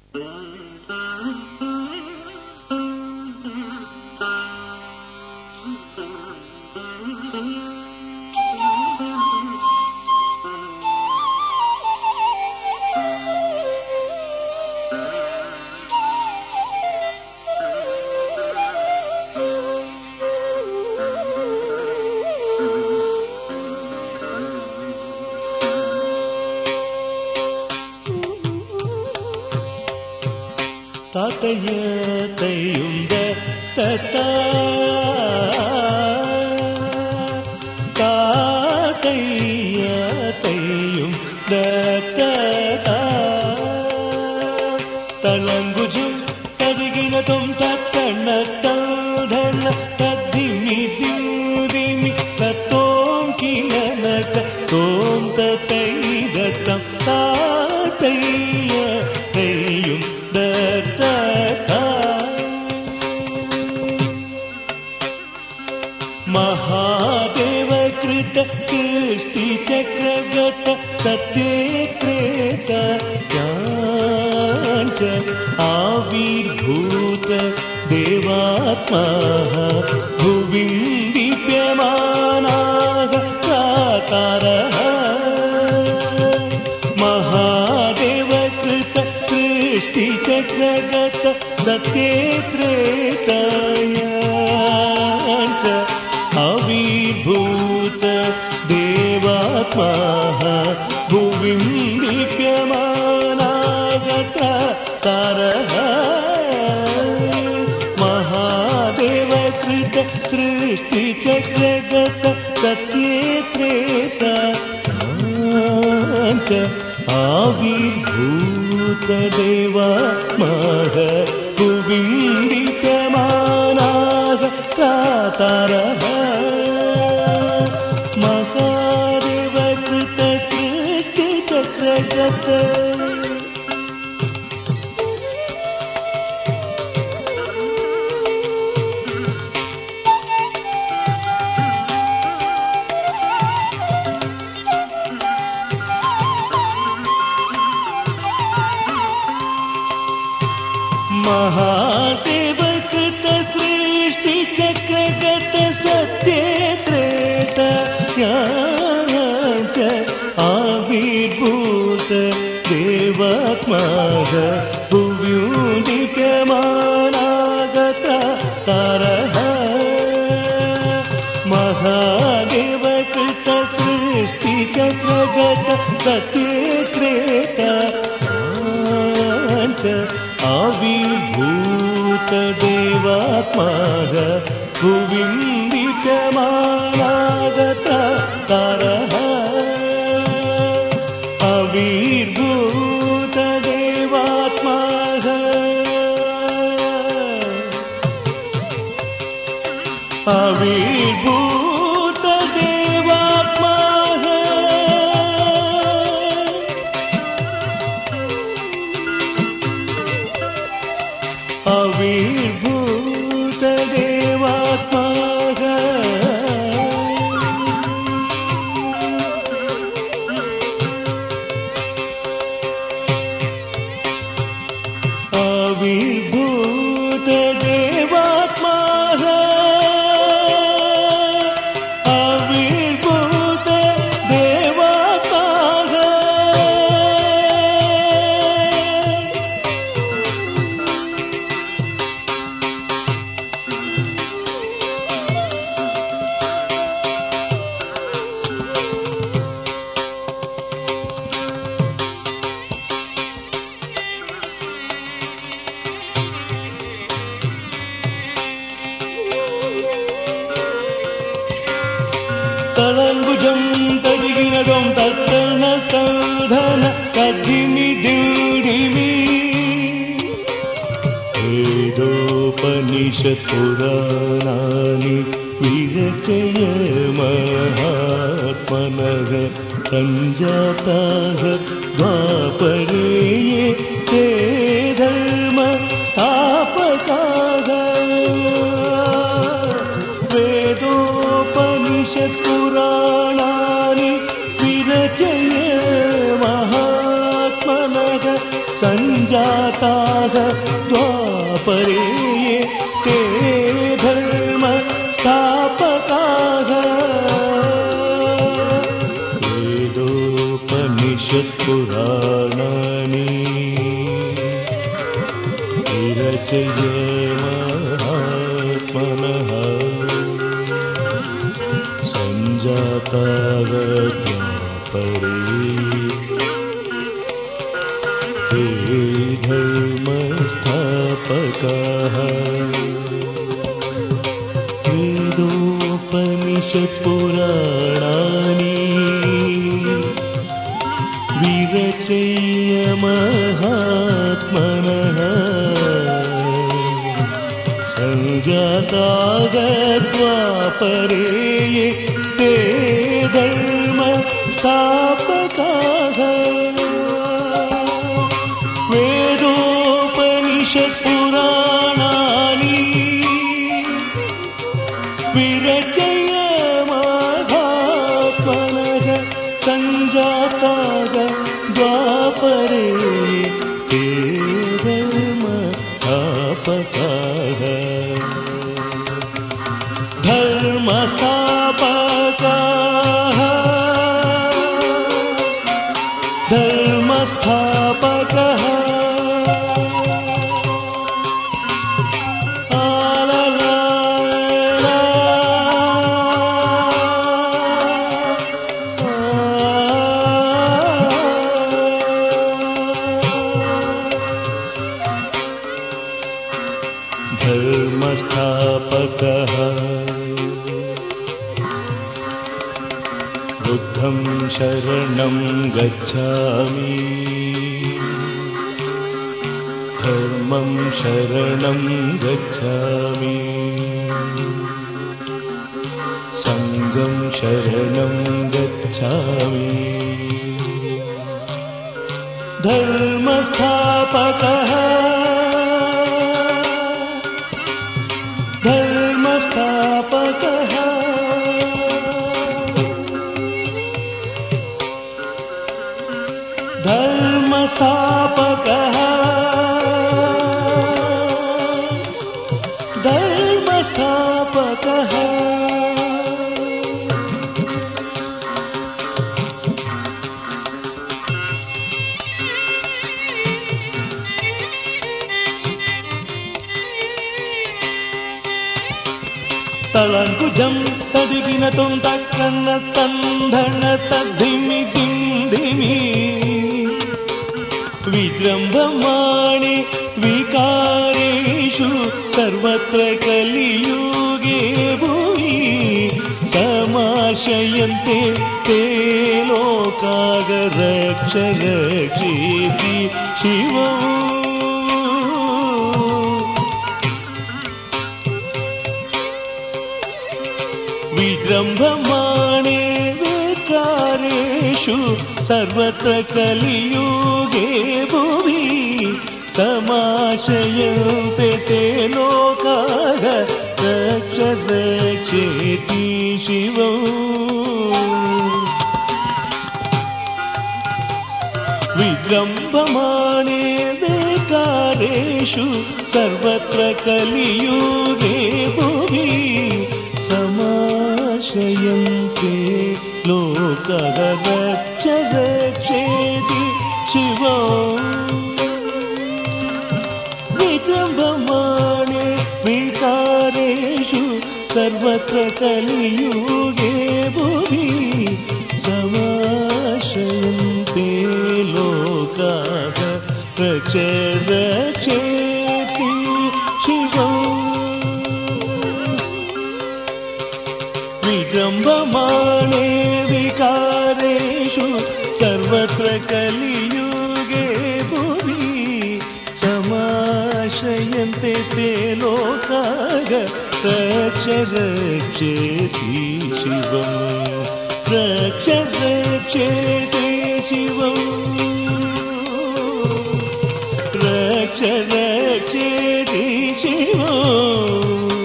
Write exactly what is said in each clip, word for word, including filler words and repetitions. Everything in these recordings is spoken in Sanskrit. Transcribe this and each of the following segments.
தாத்தைய தையுண்ட தத்தா தாத்தைய தையுண்ட தத்தா தலங்குஜும் ததிகினதும் தத்தண்ண தல்தண்ண தத்திமி திமி தத்தோம் கிணனக தோம் தத்தைதத்தம் தாத்தைய தையும் महादेव कृत सृष्टि चक्रगत सत्ये त्रेत ज्ञानच आविर्भूत देवात्मा भुविं दीप्यमानाः प्राकारः महादेव कृत सृष्टि चक्रगत सत्ये त्रेतायाञ्च आविर्भूत देवात्मा भुविं दीप्यमानागतारः महादेव कृत सृष्टि चक्रगत सत्ये त्रेतायाञ्च आविर्भूत देवात्मा भुविं दीप्यमानाः प्राकारः महादेव कृत सृष्टि चक्रगत महादेव कृत सृष्टि चक्रगत सत्ये त्रेतायाञ्च आविर्भूत देवात्मा भुविं दीप्यमानागतारः महादेव कृत सृष्टि चक्रगत सत्ये त्रेतायाञ्च आविर्भूत देवात्मा भुविं दीप्यमानागतारः आविर्भूत देवात्मा आविर्भूत देवात्मा आविर्भूत देवात्मा आविर्भूत देवात्मा आविर्भूत देवात्मा तलंबुजं तदिगिनगं तत्तन तल्धन कद्दिमि दिडिमि वेदोपनिषत् पुराणानि विरचय महात्मनः सञ्जाताः द्वापरे ते धर्म स्थापकाः वेदोपनिषत् पुराणानि विरचय महात्मनः सञ्जाताः द्वापरे ते धर्म स्थापकाः वेदोपनिषत्पुराणानि विरचय महात्मनः सञ्जाताः द्वापरे ते धर्मस्थापकाः वेदोपनिषत्पुराणानि विरचय्य महात्मनः सञ्जाताः द्वापरे ते धर्म स्थापकाः वेदोपनिषत्पुराणानि विरचय महात्मनः सञ्जाताः द्वापरे ते धर्म स्थापकाः धर्मस्थापकाः धर्मस्थापकः धर्मस्थापकः बुद्धं शरणं गच्छामि धर्मं शरणं गच्छामि संघं शरणं गच्छामि धर्मस्थापकः धर्मस्थापकः धर्मस्थापकः धर्मस्थापकः तलङ्कुजं तदिगिनतुं तक्कन्न तन्धन तद्धिमि दिन्धिमि विजृम्भमाणे विकारेषु सर्वत्र कलियुगे भुवि समाशयन्ते ते लोकाः रक्ष रक्षेति शिवो विजृम्भमाणे विकारेषु सर्वत्र कलियुगे भुवि समाशयन्ते ते लोकाः रक्ष रक्षेति शिवो विजृम्भमाणे विकारेषु सर्वत्र कलियुगे भुवि समाशयन्ते लोकाः रक्ष रक्षेति शिवो विजृम्भमाणे विकारेषु सर्वत्र कलियुगे भुवि समाशयन्ते लोकाः रक्ष रक्षेति शिवो विजृम्भमाणे विकारेषु सर्वत्र कलियुगे भुवि समाशयन्ते ते लोकाः रक्ष रक्षेति शिवं रक्ष रक्षेति शिवं रक्ष रक्षेति शिवं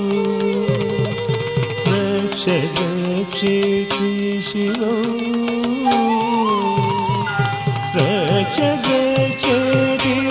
रक्ष रक्षेति शिवं रक्ष रक्षेति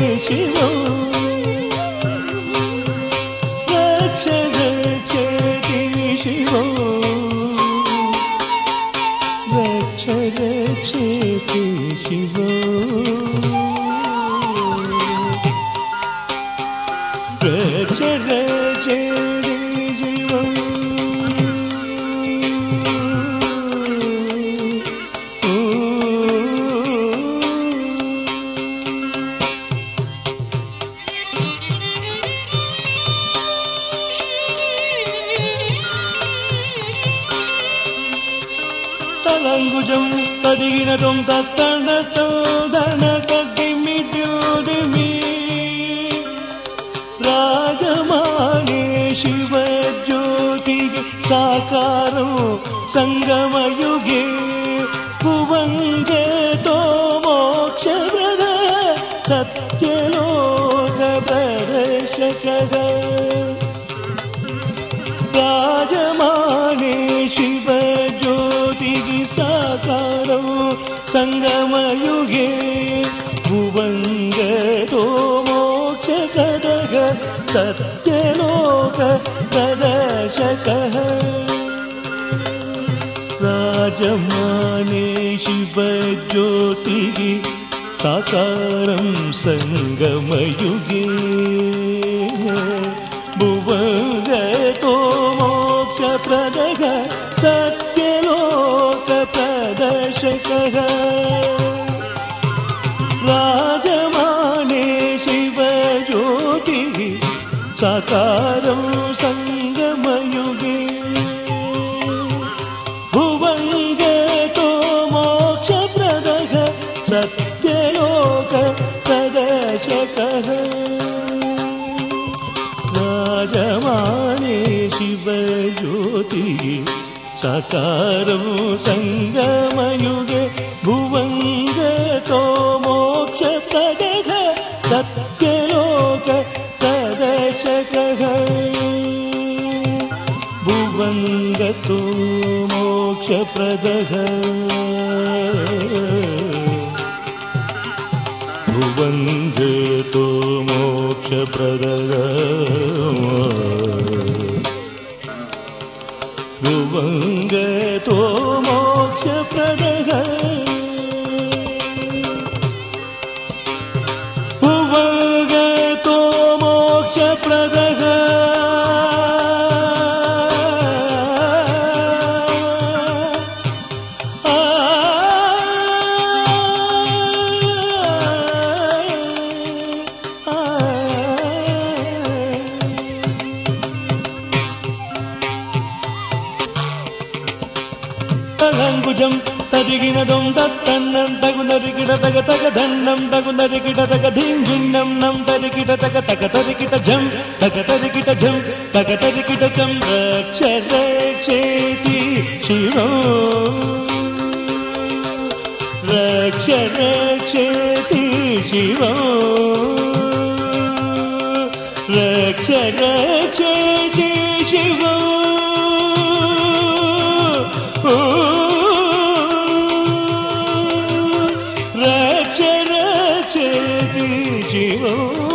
तदिगिनतुं तत्तणतो धनकगिमिद्योदिमि राजमाने शिवज्योतिगे साकारो संगमयुगे भुवङ्गतो मोक्षप्रद सत्यलोकप्रदर्शकः राजमाने शिवज्योतिगे साकारो संगमयुगे भुवङ्गतो मोक्षप्रदः सत्यलोकप्रदर्शकः राजमाने शिवज्योतिः साकारं संगमयुगे भुवङ्गतो मोक्षप्रदः सत्यलोकप्रदर्शकः राजमाने शिवज्योतिः साकारं संगमयुगे भुवङ्गतो मोक्षप्रदः सत्यलोकप्रदर्शकः राजमाने शिवज्योतिः साकारं संगमयुगे भुवङ्गतो मोक्षप्रदः सत्यलोकप्रदर्शकः भुवङ्गतो मोक्षप्रदः भुवङ्गतो मोक्षप्रदः भुवङ्गतो मोक्षप्रदः भुवङ्गतो मोक्षप्रदः ङ्गुजं तदिगिनदं तत्तन्नं तगुनरिकिट तग तग धन्नं तगुनरिकिट तग धिञ्झिन्नं नं तरिकिट तग तग तरिकिट झं तग तरिकिट झं तग तरिकिट चं रक्ष रक्षेति शिवो रक्ष रक्षेति शिवो रक्ष रक्षेति शिवो रक्ष रक्षेति शिवो